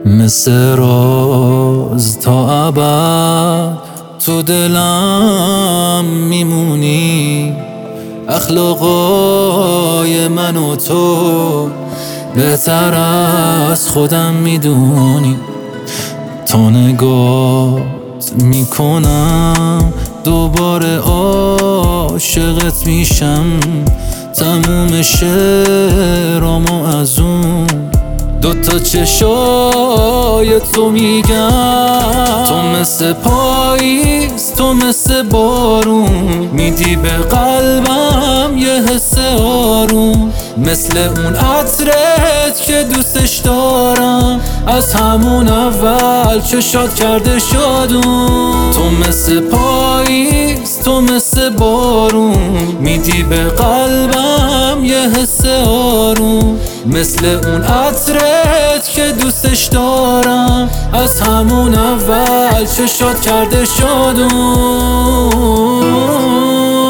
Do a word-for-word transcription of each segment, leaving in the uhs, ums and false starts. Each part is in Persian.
مثل راز تا ابد تو دلم میمونی. اخلاقای من و تو بهتر از خودم میدونی. تا نگات میکنم دوباره عاشقت میشم. تموم شعرامو از اون دوتا چشای تو میگم. تو مثل پاییز، تو مثل بارون، میدی به قلبم یه حس آروم. مثل اون عطرت که دوستش دارم، از همون اول چشات کرده شادون. تو مثل پاییز، تو مثل بارون، میدی به قلبم یه حس آروم. مثل اون عطرت که دوستش دارم، از همون اول چشات کرده شادون.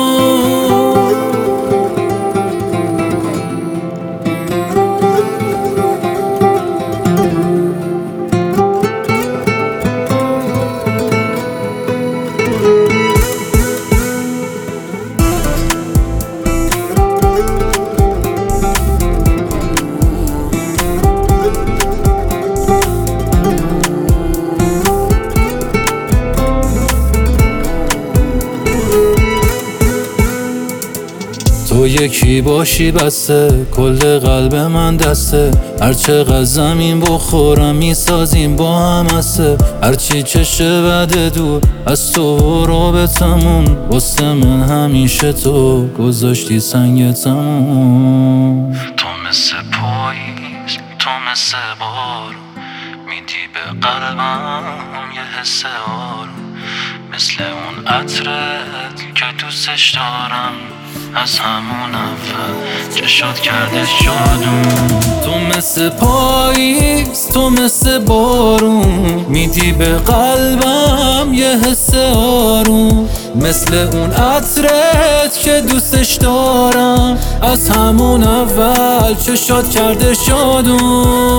تو یکی باشی بسته، کل قلب من دسته. هرچقدر زمین بخورم میسازیم با هم هسته. هرچی چشه بده دور از تو و رابطمون، واسه من همیشه تو گذاشتی سنگ تموم. تو مثل پاییز، تو مثل بارون، میدی به قلبم یه حس آروم. مثل اون عطرت که دوستش دارم، از همون اول چشات کرده شادون. تو مثل پاییز، تو مثل بارون، میدی به قلبم یه حس آروم. مثل اون عطرت که دوستش دارم، از همون اول چشات کرده شادون.